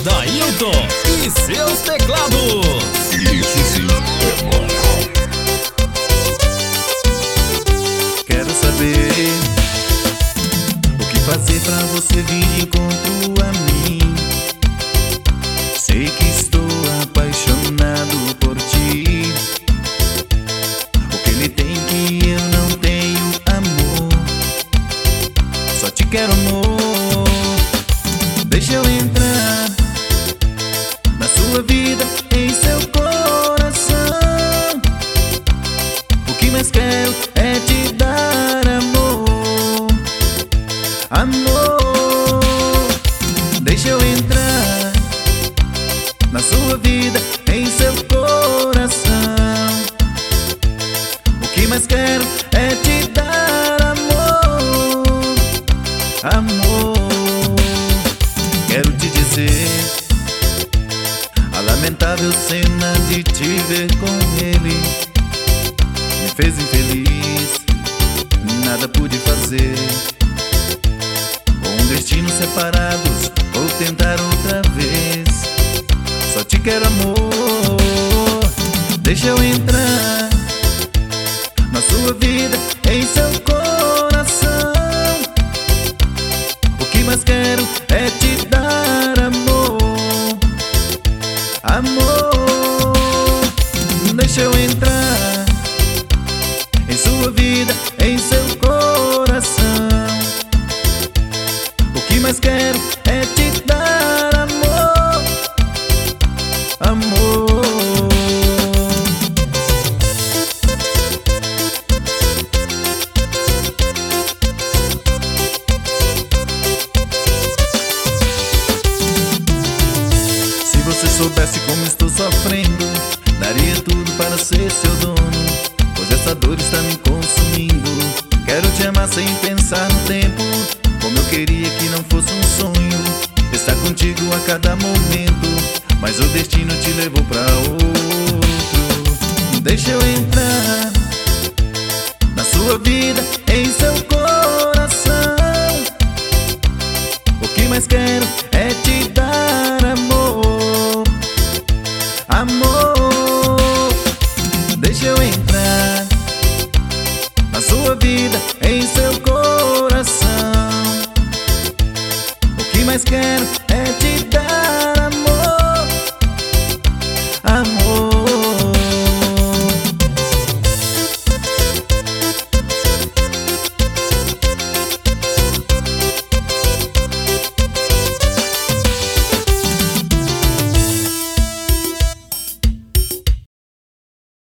Dailton e seus teclados. Isso sim é bom. Quero saber o que fazer pra você vir de encontro a mim. Sei que estou apaixonado por ti. O que ele tem que eu não tenho, amor. Só te quero, amor. Deixa eu entrar na sua vida, em seu coração. O que mais quero é te dar amor, amor. Deixa eu entrar na sua vida, em seu coração. O que mais quero é te dar amor, amor. Quero te dizer a lamentável cena de te ver com ele me fez infeliz, nada pude fazer. Com destinos separados, vou tentar outra vez. Só te quero, amor. Deixa eu entrar na sua vida, em seu coração. O que mais quero é te dar amor, amor. Deixa eu entrar em sua vida, em seu coração. O que mais quero é te dar amor, amor. Se você soubesse como estou sofrendo, daria tudo para ser seu dono, pois essa dor está me consumindo. Quero te amar sem pensar no tempo, como eu queria que não fosse um sonho estar contigo a cada momento, mas o destino te levou pra outro. Deixa eu entrar na sua vida, em seu coração. O que mais quero é te dar amor, amor. Deixa eu entrar na sua vida, em seu coração. O que mais quero é te dar